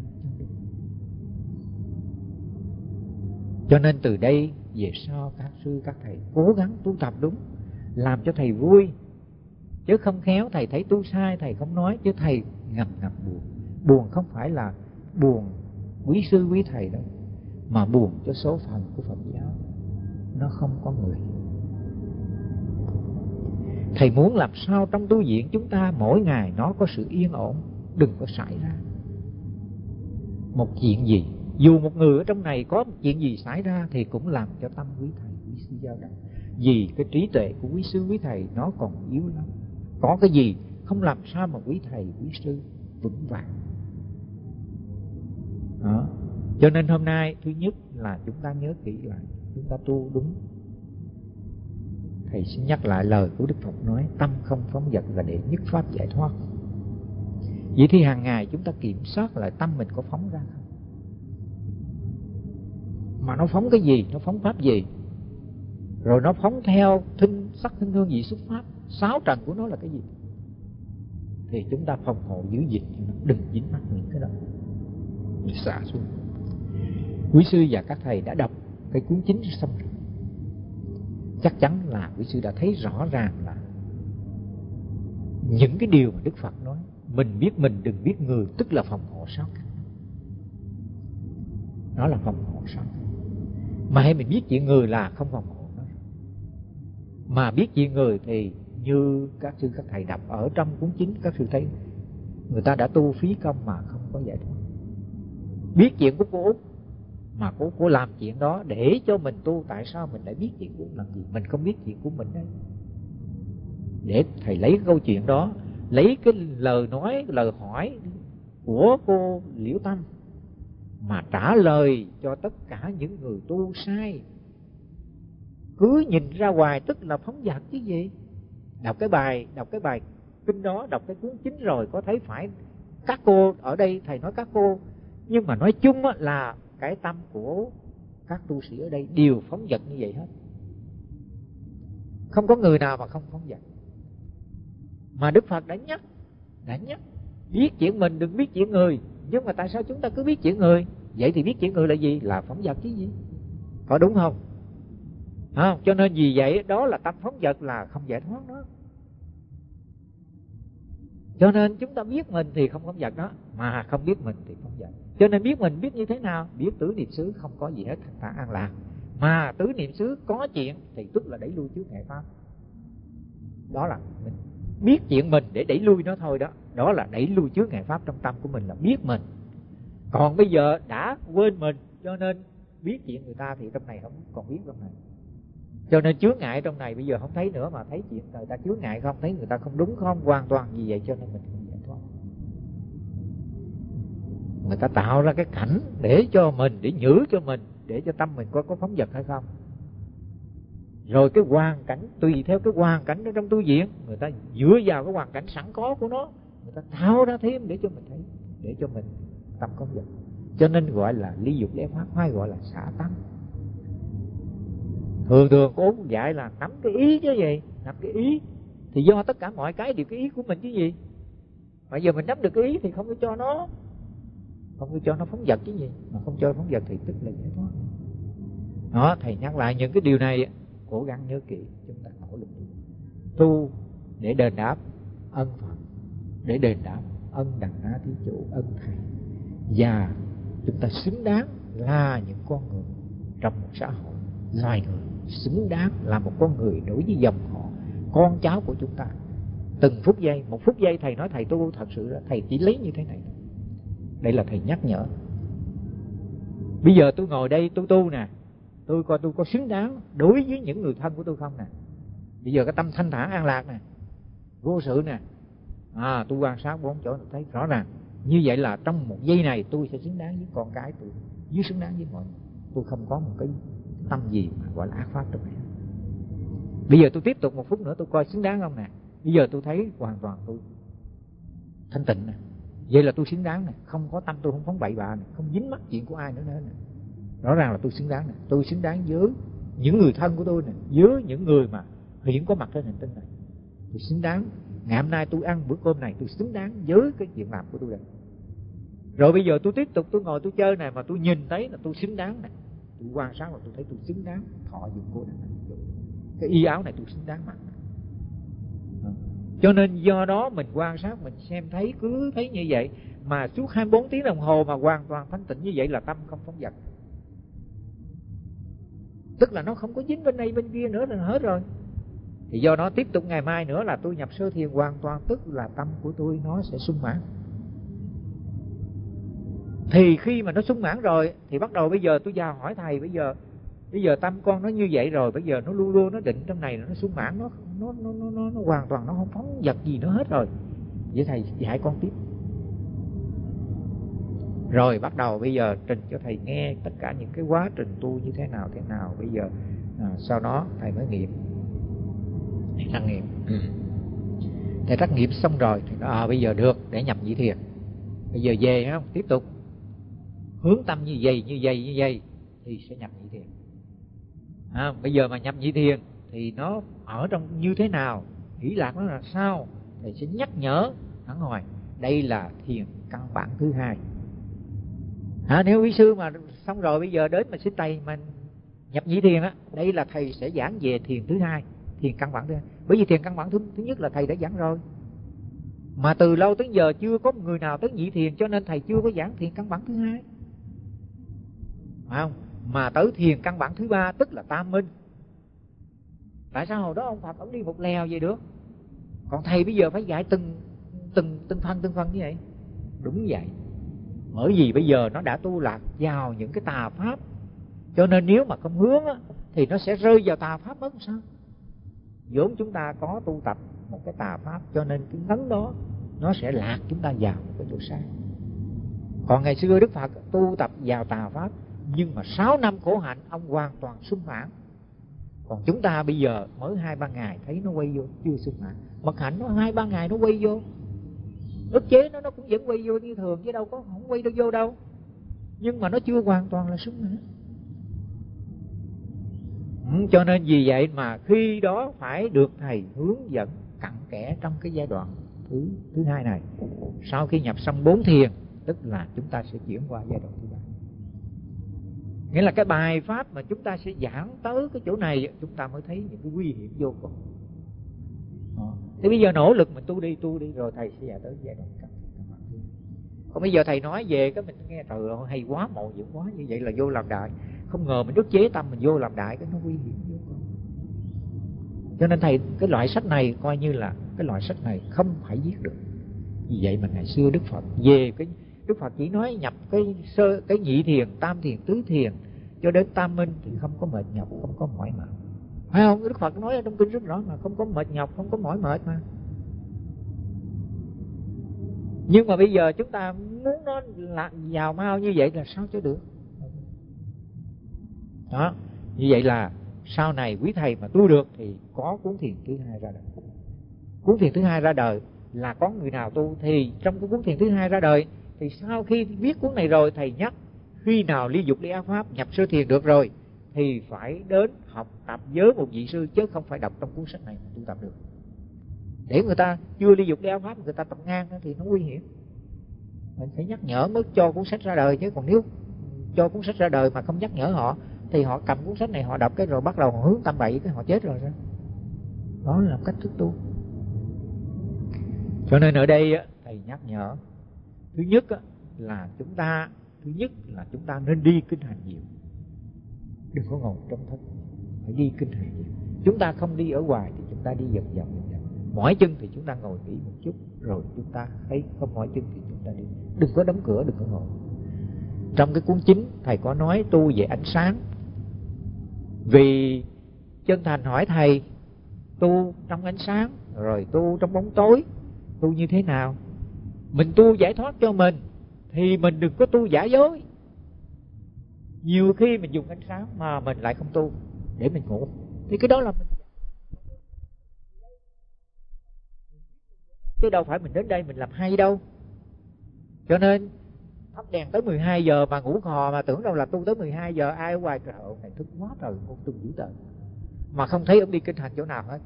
Cho nên từ đây về sau các sư các thầy cố gắng tu tập đúng, làm cho thầy vui, chứ không khéo thầy thấy tu sai thầy không nói, chứ thầy ngầm buồn. Buồn không phải là buồn quý sư quý thầy đâu, mà buồn cho số phận của Phật giáo nó không có người. Thầy muốn làm sao trong tu viện chúng ta mỗi ngày nó có sự yên ổn, đừng có xảy ra một chuyện gì. Dù một người ở trong này có một chuyện gì xảy ra thì cũng làm cho tâm quý thầy quý sư dao động, vì cái trí tuệ của quý sư quý thầy nó còn yếu lắm. Có cái gì không làm sao mà quý thầy quý sư vững vàng. Đó. Cho nên hôm nay thứ nhất là chúng ta nhớ kỹ lại, chúng ta tu đúng. Thầy xin nhắc lại lời của Đức Phật nói tâm không phóng dật là đệ nhất pháp giải thoát. Vậy thì hàng ngày chúng ta kiểm soát lại tâm mình có phóng ra không, mà nó phóng cái gì, nó phóng pháp gì, rồi nó phóng theo thinh sắc thinh hương vị xuất pháp, sáu trần của nó là cái gì, thì chúng ta phòng hộ giữ gìn, đừng dính mắc những cái đó, xả xuống. Quý sư và các thầy đã đọc cái cuốn chính xong rồi, chắc chắn là quý sư đã thấy rõ ràng là những cái điều mà Đức Phật nói, mình biết mình đừng biết người, tức là phòng hộ sáu căn. Đó là phòng hộ sáu căn. Mà hay mình biết chuyện người là không phòng hộ nó. Mà biết chuyện người thì như các sư các thầy đọc ở trong cuốn chính, các sư thấy người ta đã tu phí công mà không có giải thoát. Biết chuyện của cô Út mà cô làm chuyện đó để cho mình tu, tại sao mình lại biết chuyện của Út làm gì? Mình không biết chuyện của mình đấy. Để thầy lấy cái câu chuyện đó, lấy cái lời nói, lời hỏi của cô Liễu Tâm mà trả lời cho tất cả những người tu sai. Cứ nhìn ra ngoài tức là phóng dật chứ gì. Đọc cái bài kinh đó, đọc cái cuốn chính rồi có thấy phải các cô ở đây, thầy nói các cô, nhưng mà nói chung là cái tâm của các tu sĩ ở đây đều phóng dật như vậy hết. Không có người nào mà không phóng dật. Mà Đức Phật đã nhắc biết chuyện mình đừng biết chuyện người. Nhưng mà tại sao chúng ta cứ biết chuyện người? Vậy thì biết chuyện người là gì? Là phóng dật chứ gì. Có đúng không? Cho nên vì vậy đó là tâm phóng dật, là không giải thoát đó. Cho nên chúng ta biết mình thì không phóng dật đó, mà không biết mình thì phóng dật. Cho nên biết mình biết như thế nào? Biết tứ niệm xứ không có gì hết, thành ta an lạc. Mà tứ niệm xứ có chuyện thì tức là đẩy lui chướng ngại pháp. Đó là mình biết chuyện mình để đẩy lui nó thôi đó. Đó là đẩy lui chướng ngại pháp trong tâm của mình, là biết mình. Còn bây giờ đã quên mình, cho nên biết chuyện người ta thì trong này không còn biết trong này. Cho nên chướng ngại trong này bây giờ không thấy nữa, mà thấy chuyện người ta chướng ngại không, thấy người ta không đúng không, hoàn toàn như vậy, cho nên mình không giải thoát. Người ta tạo ra cái cảnh để cho mình, để nhử cho mình, để cho tâm mình có phóng dật hay không. Rồi cái hoàn cảnh, tùy theo cái hoàn cảnh ở trong tu viện, người ta dựa vào cái hoàn cảnh sẵn có của nó, người ta tạo ra thêm để cho mình thấy, để cho mình tâm không dật. Cho nên gọi là ly dục lễ pháp, hay gọi là xả tâm. Thường thường cô cũng dạy là nắm cái ý chứ gì, nắm cái ý. Thì do tất cả mọi cái đều cái ý của mình chứ gì. Mà giờ mình nắm được cái ý thì không có cho nó, không có cho nó phóng dật chứ gì. Mà không cho phóng dật thì tức là giải thoát. Đó, thầy nhắc lại những cái điều này, cố gắng nhớ kỹ, chúng ta nỗ lực tu để đền đáp ân Phật, để đền đáp ân Đặng Á Thí Chủ, ân thầy, và chúng ta xứng đáng là những con người trong một xã hội loài người, xứng đáng là một con người đối với dòng họ con cháu của chúng ta. Từng phút giây, một phút giây thầy nói thầy tu thật sự là thầy chỉ lấy như thế này. Đây là thầy nhắc nhở. Bây giờ tôi ngồi đây tôi tu nè, tôi coi tôi có xứng đáng đối với những người thân của tôi không nè. Bây giờ cái tâm thanh thản an lạc nè, vô sự nè, tôi quan sát bốn chỗ tôi thấy rõ ràng. Như vậy là trong một giây này tôi sẽ xứng đáng với con cái tôi, với xứng đáng với mọi người. Tôi không có một cái tâm gì mà gọi là ác pháp trong này. Bây giờ tôi tiếp tục một phút nữa tôi coi xứng đáng không nè. Bây giờ tôi thấy hoàn toàn tôi thanh tịnh nè, vậy là tôi xứng đáng nè, không có tâm tôi không phóng bậy bạ nè, không dính mắc chuyện của ai nữa nè. Rõ ràng là tôi xứng đáng nè, tôi xứng đáng với những người thân của tôi nè, với những người mà hiện có mặt trên hành tinh này. Tôi xứng đáng. Ngày hôm nay tôi ăn bữa cơm này, tôi xứng đáng với cái chuyện làm của tôi đây. Rồi bây giờ tôi tiếp tục tôi ngồi tôi chơi này, mà tôi nhìn thấy là tôi xứng đáng nè, tôi quan sát là tôi thấy tôi xứng đáng thọ dụng của Đặng Á Thí Chủ. Cái y áo này tôi xứng đáng mặc. Cho nên do đó mình quan sát, mình xem thấy, cứ thấy như vậy, mà suốt 24 tiếng đồng hồ mà hoàn toàn thanh tịnh như vậy là tâm không phóng dật. Tức là nó không có dính bên này bên kia nữa, là hết rồi. Thì do đó tiếp tục ngày mai nữa là tôi nhập sơ thiền hoàn toàn, tức là tâm của tôi nó sẽ sung mãn. Thì khi mà nó sung mãn rồi thì bắt đầu bây giờ tôi vào hỏi thầy, bây giờ tâm con nó như vậy rồi, bây giờ nó luôn luôn nó định trong này, nó sung mãn, nó hoàn toàn nó không phóng dật gì nữa hết rồi. Vậy thầy dạy con tiếp. Rồi bắt đầu bây giờ trình cho thầy nghe tất cả những cái quá trình tu như thế nào. Bây giờ sau đó thầy mới nghiệm, thầy trắc nghiệm. Thầy trắc nghiệm xong rồi thì bây giờ được để nhập nhị thiền. Bây giờ về không, tiếp tục hướng tâm như vậy thì sẽ nhập nhị thiền. Bây giờ mà nhập nhị thiền thì nó ở trong như thế nào, hỷ lạc nó là sao, thầy sẽ nhắc nhở hẳn hồi. Đây là thiền căn bản thứ hai. Nếu quý sư mà xong rồi bây giờ đến mà xin thầy mà nhập nhị thiền á, đây là thầy sẽ giảng về thiền thứ hai, thiền căn bản thứ hai. Bởi vì thiền căn bản thứ nhất là thầy đã giảng rồi, mà từ lâu tới giờ chưa có người nào tới nhị thiền, cho nên thầy chưa có giảng thiền căn bản thứ hai, phải không? Mà tới thiền căn bản thứ ba tức là tam minh. Tại sao hồi đó ông Phật ông đi một lèo vậy được, còn thầy bây giờ phải dạy từng phần như vậy? Đúng vậy. Bởi vì bây giờ nó đã tu lạc vào những cái tà pháp, cho nên nếu mà không hướng á, thì nó sẽ rơi vào tà pháp mất sao? vốn chúng ta có tu tập một cái tà pháp, cho nên cái ngấn đó nó sẽ lạc chúng ta vào một cái chỗ sai. Còn ngày xưa Đức Phật tu tập vào tà pháp, nhưng mà 6 năm khổ hạnh ông hoàn toàn sung mãn. Còn chúng ta bây giờ mới 2-3 ngày thấy nó quay vô chưa sung mãn. Mật hạnh nó 2-3 ngày nó quay vô, ức chế nó cũng vẫn quay vô như thường, chứ đâu có không quay đâu vô đâu, nhưng mà nó chưa hoàn toàn là sung mãn. Cho nên vì vậy mà khi đó phải được thầy hướng dẫn cặn kẽ trong cái giai đoạn thứ hai này. Sau khi nhập xong 4 thiền, tức là chúng ta sẽ chuyển qua giai đoạn thứ 3. Nghĩa là cái bài pháp mà chúng ta sẽ giảng tới cái chỗ này, chúng ta mới thấy những cái nguy hiểm vô cùng. Thế bây giờ nỗ lực mình tu đi rồi thầy sẽ dạy tới giai đoạn cặn kẽ. Còn bây giờ thầy nói về cái mình nghe trời ơi hay quá, mộ dữ quá, như vậy là vô làm đại. Không ngờ mình ức chế tâm mình vô làm đại, cái nó nguy hiểm vô cùng. Cho nên thầy cái loại sách này coi như là cái loại sách này không phải viết được. Vì vậy mà ngày xưa Đức Phật về cái Đức Phật chỉ nói nhập cái nhị thiền, tam thiền, tứ thiền cho đến tam minh thì không có mệt nhọc, không có mỏi mệt. phải không? Đức Phật nói ở trong kinh rất rõ mà, không có mệt nhọc, không có mỏi mệt mà. Nhưng mà bây giờ chúng ta muốn nó vào mau như vậy là sao cho được. Đó, như vậy là sau này quý thầy mà tu được thì có cuốn thiền thứ hai ra đời. Cuốn thiền thứ hai ra đời là có người nào tu, thì trong cái cuốn thiền thứ hai ra đời thì sau khi viết cuốn này rồi, thầy nhắc khi nào ly dục ly ác pháp nhập sơ thiền được rồi thì phải đến học tập với một vị sư, chứ không phải đọc trong cuốn sách này mà tu tập được. Để người ta chưa ly dục ly ác pháp người ta tập ngang thì nó nguy hiểm. Mình phải nhắc nhở mới cho cuốn sách ra đời, chứ còn nếu cho cuốn sách ra đời mà không nhắc nhở họ thì họ cầm cuốn sách này họ đọc cái rồi bắt đầu họ hướng tâm bậy cái họ chết rồi sao? Đó là cách thức tu. Cho nên ở đây thầy nhắc nhở, thứ nhất là chúng ta nên đi kinh hành nhiều, đừng có ngồi trong thất, phải đi kinh hành nhiều. Chúng ta không đi ở ngoài thì chúng ta đi vòng vòng. Mỏi chân thì chúng ta ngồi nghỉ một chút, rồi chúng ta thấy không mỏi chân thì chúng ta đi, đừng có đóng cửa, đừng có ngồi. Trong cái cuốn chính thầy có nói tu về ánh sáng. Vì chân thành hỏi thầy, tu trong ánh sáng rồi tu trong bóng tối, tu như thế nào? Mình tu giải thoát cho mình thì mình đừng có tu giả dối. Nhiều khi mình dùng ánh sáng mà mình lại không tu để mình ngủ, thì cái đó là mình, chứ đâu phải mình đến đây mình làm hay đâu. Cho nên thắp đèn tới 12 giờ mà ngủ khò mà tưởng đâu là tu tới 12 giờ. Ai ở ngoài trời ơi này thức quá trời, ngôn tu dữ tợn, mà không thấy ông đi kinh hành chỗ nào hết.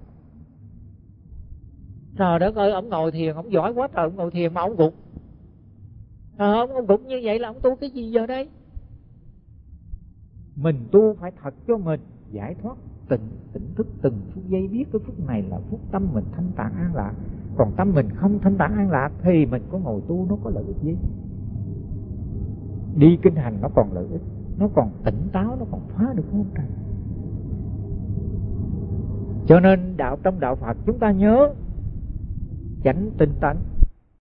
Trời đất ơi, ông ngồi thiền ông giỏi quá trời, ông ngồi thiền mà ông gục. Ông gục như vậy là ông tu cái gì giờ đây? Mình tu phải thật cho mình giải thoát, tỉnh thức từng phút giây, biết cái phút này là phút tâm mình thanh tạng an lạc. Còn tâm mình không thanh tạng an lạc thì mình có ngồi tu nó có lợi ích gì? Đi kinh hành nó còn lợi ích, nó còn tỉnh táo, nó còn phá được không trời. Cho nên trong đạo Phật chúng ta nhớ chánh tinh tấn,